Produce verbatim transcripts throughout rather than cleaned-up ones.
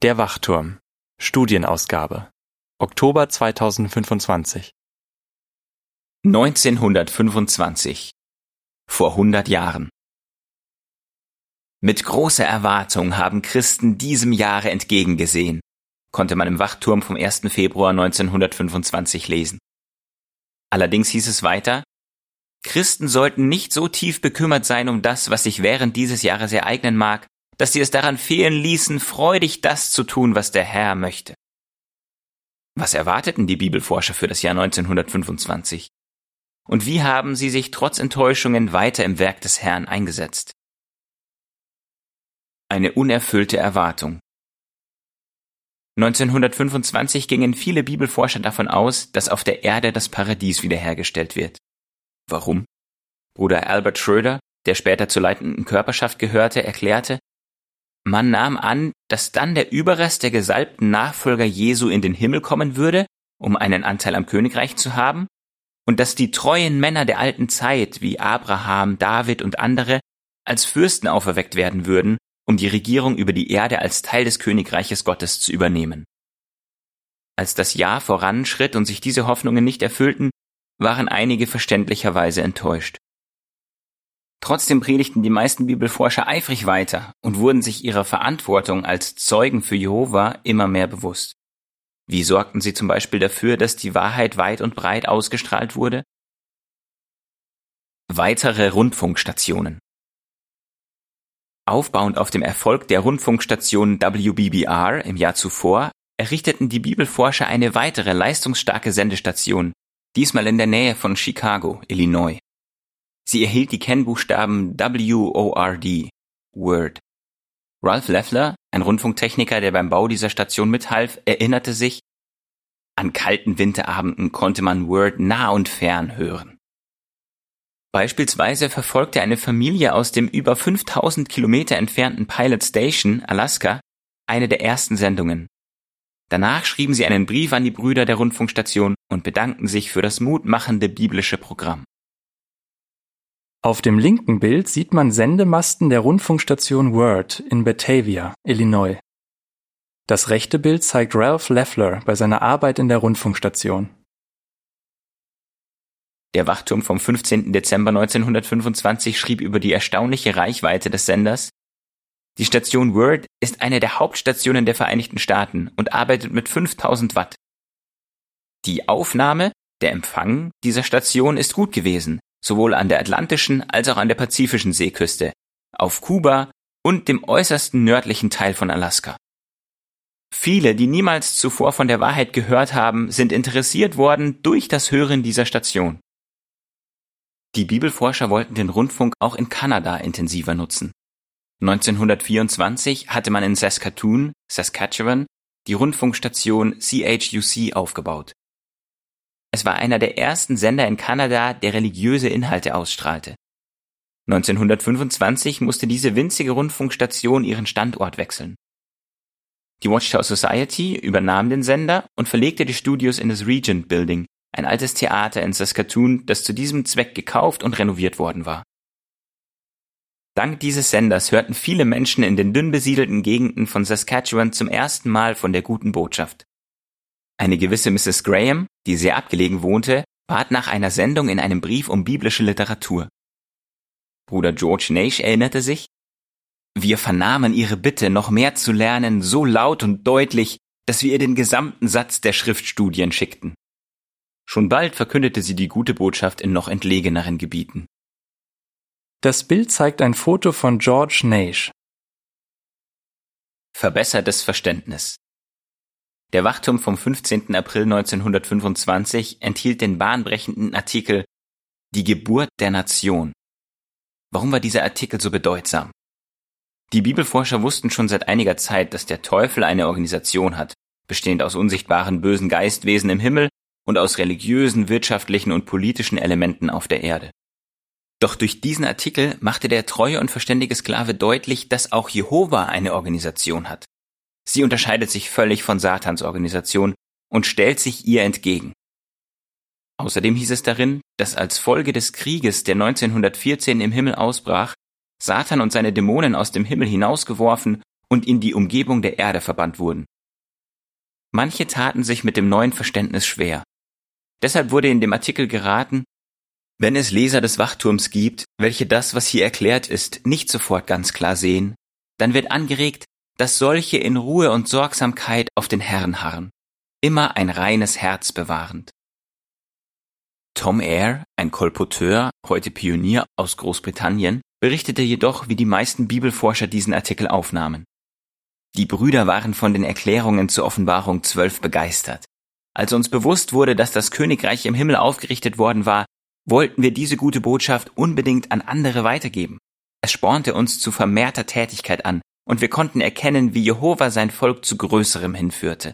Der Wachturm. Studienausgabe. Oktober zweitausendfünfundzwanzig. neunzehnhundertfünfundzwanzig. Vor hundert Jahren. Mit großer Erwartung haben Christen diesem Jahre entgegengesehen, konnte man im Wachturm vom ersten Februar neunzehnhundertfünfundzwanzig lesen. Allerdings hieß es weiter: Christen sollten nicht so tief bekümmert sein um das, was sich während dieses Jahres ereignen mag, dass sie es daran fehlen ließen, freudig das zu tun, was der Herr möchte. Was erwarteten die Bibelforscher für das Jahr neunzehnhundertfünfundzwanzig? Und wie haben sie sich trotz Enttäuschungen weiter im Werk des Herrn eingesetzt? Eine unerfüllte Erwartung. neunzehnhundertfünfundzwanzig gingen viele Bibelforscher davon aus, dass auf der Erde das Paradies wiederhergestellt wird. Warum? Bruder Albert Schroeder, der später zur leitenden Körperschaft gehörte, erklärte: Man nahm an, dass dann der Überrest der gesalbten Nachfolger Jesu in den Himmel kommen würde, um einen Anteil am Königreich zu haben, und dass die treuen Männer der alten Zeit wie Abraham, David und andere als Fürsten auferweckt werden würden, um die Regierung über die Erde als Teil des Königreiches Gottes zu übernehmen. Als das Jahr voranschritt und sich diese Hoffnungen nicht erfüllten, waren einige verständlicherweise enttäuscht. Trotzdem predigten die meisten Bibelforscher eifrig weiter und wurden sich ihrer Verantwortung als Zeugen für Jehova immer mehr bewusst. Wie sorgten sie zum Beispiel dafür, dass die Wahrheit weit und breit ausgestrahlt wurde? Weitere Rundfunkstationen. Aufbauend auf dem Erfolg der Rundfunkstation W B B R im Jahr zuvor errichteten die Bibelforscher eine weitere leistungsstarke Sendestation, diesmal in der Nähe von Chicago, Illinois. Sie erhielt die Kennbuchstaben W O R D, Word. Ralph Leffler, ein Rundfunktechniker, der beim Bau dieser Station mithalf, erinnerte sich: An kalten Winterabenden konnte man Word nah und fern hören. Beispielsweise verfolgte eine Familie aus dem über fünftausend Kilometer entfernten Pilot Station, Alaska, eine der ersten Sendungen. Danach schrieben sie einen Brief an die Brüder der Rundfunkstation und bedankten sich für das mutmachende biblische Programm. Auf dem linken Bild sieht man Sendemasten der Rundfunkstation Word in Batavia, Illinois. Das rechte Bild zeigt Ralph Leffler bei seiner Arbeit in der Rundfunkstation. Der Wachturm vom fünfzehnten Dezember neunzehnhundertfünfundzwanzig schrieb über die erstaunliche Reichweite des Senders: Die Station Word ist eine der Hauptstationen der Vereinigten Staaten und arbeitet mit fünftausend Watt. Die Aufnahme, der Empfang dieser Station ist gut gewesen, sowohl an der atlantischen als auch an der pazifischen Seeküste, auf Kuba und dem äußersten nördlichen Teil von Alaska. Viele, die niemals zuvor von der Wahrheit gehört haben, sind interessiert worden durch das Hören dieser Station. Die Bibelforscher wollten den Rundfunk auch in Kanada intensiver nutzen. neunzehnhundertvierundzwanzig hatte man in Saskatoon, Saskatchewan, die Rundfunkstation C H U C aufgebaut. Es war einer der ersten Sender in Kanada, der religiöse Inhalte ausstrahlte. neunzehnhundertfünfundzwanzig musste diese winzige Rundfunkstation ihren Standort wechseln. Die Watchtower Society übernahm den Sender und verlegte die Studios in das Regent Building, ein altes Theater in Saskatoon, das zu diesem Zweck gekauft und renoviert worden war. Dank dieses Senders hörten viele Menschen in den dünn besiedelten Gegenden von Saskatchewan zum ersten Mal von der guten Botschaft. Eine gewisse Misses Graham, die sehr abgelegen wohnte, bat nach einer Sendung in einem Brief um biblische Literatur. Bruder George Nash erinnerte sich: Wir vernahmen ihre Bitte, noch mehr zu lernen, so laut und deutlich, dass wir ihr den gesamten Satz der Schriftstudien schickten. Schon bald verkündete sie die gute Botschaft in noch entlegeneren Gebieten. Das Bild zeigt ein Foto von George Nash. Verbessertes Verständnis. Der Wachturm vom fünfzehnten April neunzehnhundertfünfundzwanzig enthielt den bahnbrechenden Artikel Die Geburt der Nation. Warum war dieser Artikel so bedeutsam? Die Bibelforscher wussten schon seit einiger Zeit, dass der Teufel eine Organisation hat, bestehend aus unsichtbaren bösen Geistwesen im Himmel und aus religiösen, wirtschaftlichen und politischen Elementen auf der Erde. Doch durch diesen Artikel machte der treue und verständige Sklave deutlich, dass auch Jehova eine Organisation hat. Sie unterscheidet sich völlig von Satans Organisation und stellt sich ihr entgegen. Außerdem hieß es darin, dass als Folge des Krieges, der neunzehnhundertvierzehn im Himmel ausbrach, Satan und seine Dämonen aus dem Himmel hinausgeworfen und in die Umgebung der Erde verbannt wurden. Manche taten sich mit dem neuen Verständnis schwer. Deshalb wurde in dem Artikel geraten, wenn es Leser des Wachturms gibt, welche das, was hier erklärt ist, nicht sofort ganz klar sehen, dann wird angeregt, dass solche in Ruhe und Sorgsamkeit auf den Herrn harren, immer ein reines Herz bewahrend. Tom Eyre, ein Kolporteur, heute Pionier aus Großbritannien, berichtete jedoch, wie die meisten Bibelforscher diesen Artikel aufnahmen. Die Brüder waren von den Erklärungen zur Offenbarung zwölf begeistert. Als uns bewusst wurde, dass das Königreich im Himmel aufgerichtet worden war, wollten wir diese gute Botschaft unbedingt an andere weitergeben. Es spornte uns zu vermehrter Tätigkeit an, und wir konnten erkennen, wie Jehova sein Volk zu Größerem hinführte.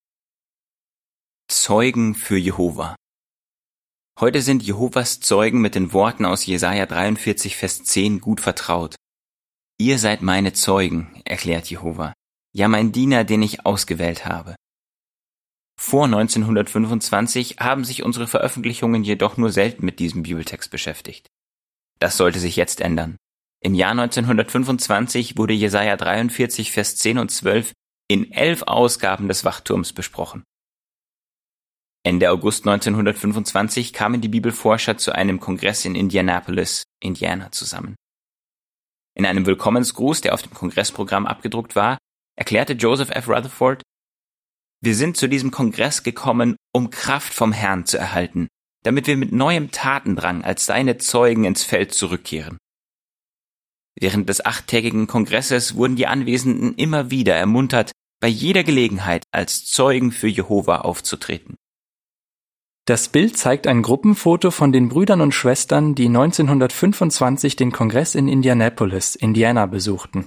Zeugen für Jehova. Heute sind Jehovas Zeugen mit den Worten aus Jesaja dreiundvierzig, Vers zehn gut vertraut. Ihr seid meine Zeugen, erklärt Jehova, ja mein Diener, den ich ausgewählt habe. Vor neunzehnhundertfünfundzwanzig haben sich unsere Veröffentlichungen jedoch nur selten mit diesem Bibeltext beschäftigt. Das sollte sich jetzt ändern. Im Jahr neunzehnhundertfünfundzwanzig wurde Jesaja dreiundvierzig, Vers zehn und zwölf in elf Ausgaben des Wachturms besprochen. Ende August neunzehnhundertfünfundzwanzig kamen die Bibelforscher zu einem Kongress in Indianapolis, Indiana, zusammen. In einem Willkommensgruß, der auf dem Kongressprogramm abgedruckt war, erklärte Joseph F. Rutherford: Wir sind zu diesem Kongress gekommen, um Kraft vom Herrn zu erhalten, damit wir mit neuem Tatendrang als seine Zeugen ins Feld zurückkehren. Während des achttägigen Kongresses wurden die Anwesenden immer wieder ermuntert, bei jeder Gelegenheit als Zeugen für Jehova aufzutreten. Das Bild zeigt ein Gruppenfoto von den Brüdern und Schwestern, die neunzehnhundertfünfundzwanzig den Kongress in Indianapolis, Indiana, besuchten.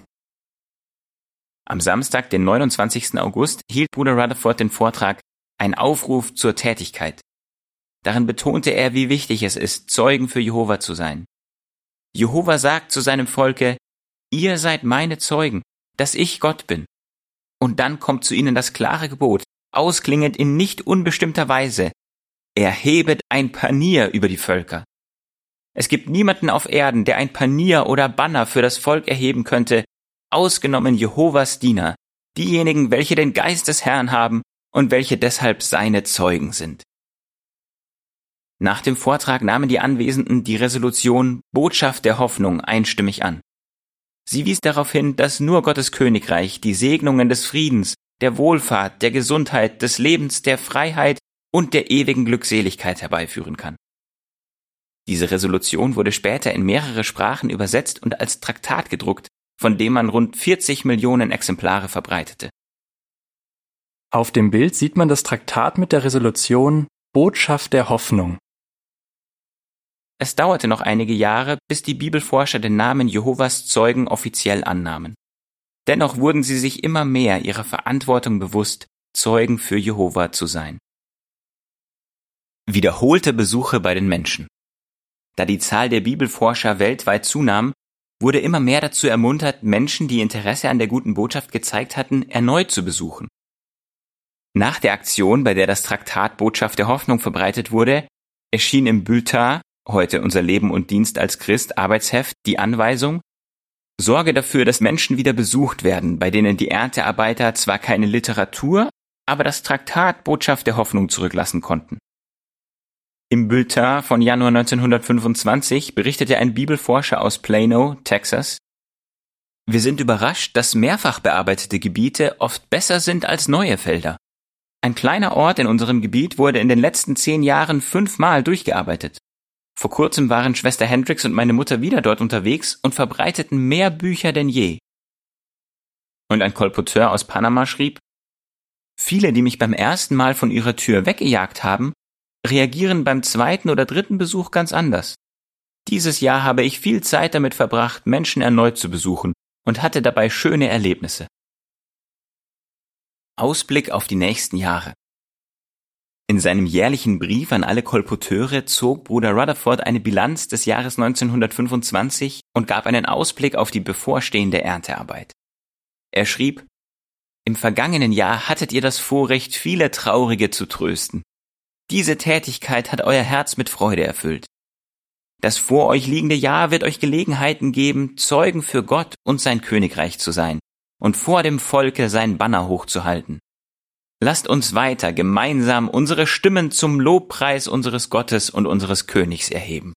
Am Samstag, den neunundzwanzigsten August, hielt Bruder Rutherford den Vortrag »Ein Aufruf zur Tätigkeit«. Darin betonte er, wie wichtig es ist, Zeugen für Jehova zu sein. Jehova sagt zu seinem Volke: Ihr seid meine Zeugen, dass ich Gott bin. Und dann kommt zu ihnen das klare Gebot, ausklingend in nicht unbestimmter Weise: Erhebet ein Panier über die Völker. Es gibt niemanden auf Erden, der ein Panier oder Banner für das Volk erheben könnte, ausgenommen Jehovas Diener, diejenigen, welche den Geist des Herrn haben und welche deshalb seine Zeugen sind. Nach dem Vortrag nahmen die Anwesenden die Resolution Botschaft der Hoffnung einstimmig an. Sie wies darauf hin, dass nur Gottes Königreich die Segnungen des Friedens, der Wohlfahrt, der Gesundheit, des Lebens, der Freiheit und der ewigen Glückseligkeit herbeiführen kann. Diese Resolution wurde später in mehrere Sprachen übersetzt und als Traktat gedruckt, von dem man rund vierzig Millionen Exemplare verbreitete. Auf dem Bild sieht man das Traktat mit der Resolution Botschaft der Hoffnung. Es dauerte noch einige Jahre, bis die Bibelforscher den Namen Jehovas Zeugen offiziell annahmen. Dennoch wurden sie sich immer mehr ihrer Verantwortung bewusst, Zeugen für Jehova zu sein. Wiederholte Besuche bei den Menschen. Da die Zahl der Bibelforscher weltweit zunahm, wurde immer mehr dazu ermuntert, Menschen, die Interesse an der guten Botschaft gezeigt hatten, erneut zu besuchen. Nach der Aktion, bei der das Traktat Botschaft der Hoffnung verbreitet wurde, erschien im Bulletin, heute unser Leben und Dienst als Christ, Arbeitsheft, die Anweisung: Sorge dafür, dass Menschen wieder besucht werden, bei denen die Erntearbeiter zwar keine Literatur, aber das Traktat Botschaft der Hoffnung zurücklassen konnten. Im Bulletin von Januar neunzehnhundertfünfundzwanzig berichtete ein Bibelforscher aus Plano, Texas: Wir sind überrascht, dass mehrfach bearbeitete Gebiete oft besser sind als neue Felder. Ein kleiner Ort in unserem Gebiet wurde in den letzten zehn Jahren fünfmal durchgearbeitet. Vor kurzem waren Schwester Hendricks und meine Mutter wieder dort unterwegs und verbreiteten mehr Bücher denn je. Und ein Kolporteur aus Panama schrieb: Viele, die mich beim ersten Mal von ihrer Tür weggejagt haben, reagieren beim zweiten oder dritten Besuch ganz anders. Dieses Jahr habe ich viel Zeit damit verbracht, Menschen erneut zu besuchen und hatte dabei schöne Erlebnisse. Ausblick auf die nächsten Jahre. In seinem jährlichen Brief an alle Kolporteure zog Bruder Rutherford eine Bilanz des Jahres neunzehnhundertfünfundzwanzig und gab einen Ausblick auf die bevorstehende Erntearbeit. Er schrieb: Im vergangenen Jahr hattet ihr das Vorrecht, viele Traurige zu trösten. Diese Tätigkeit hat euer Herz mit Freude erfüllt. Das vor euch liegende Jahr wird euch Gelegenheiten geben, Zeugen für Gott und sein Königreich zu sein, und vor dem Volke sein Banner hochzuhalten. Lasst uns weiter gemeinsam unsere Stimmen zum Lobpreis unseres Gottes und unseres Königs erheben.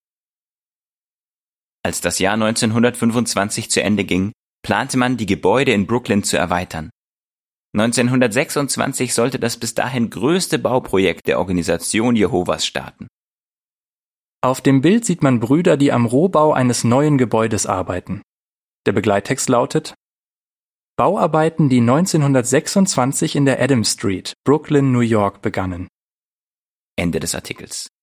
Als das Jahr neunzehnhundertfünfundzwanzig zu Ende ging, plante man, die Gebäude in Brooklyn zu erweitern. neunzehnhundertsechsundzwanzig sollte das bis dahin größte Bauprojekt der Organisation Jehovas starten. Auf dem Bild sieht man Brüder, die am Rohbau eines neuen Gebäudes arbeiten. Der Begleittext lautet: Bauarbeiten, die neunzehnhundertsechsundzwanzig in der Adams Street, Brooklyn, New York begannen. Ende des Artikels.